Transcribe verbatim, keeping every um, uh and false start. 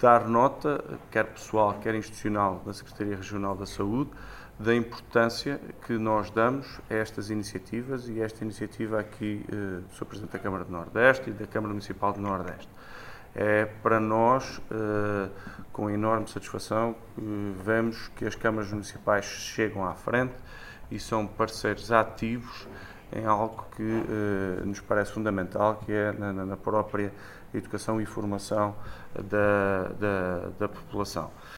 dar nota, quer pessoal, quer institucional, da Secretaria Regional da Saúde, da importância que nós damos a estas iniciativas e esta iniciativa aqui eh, do senhor Presidente da Câmara do Nordeste e da Câmara Municipal do Nordeste. É para nós, eh, com enorme satisfação, eh, vemos que as câmaras municipais chegam à frente e são parceiros ativos em algo que eh, nos parece fundamental, que é na, na própria educação e formação da, da, da população.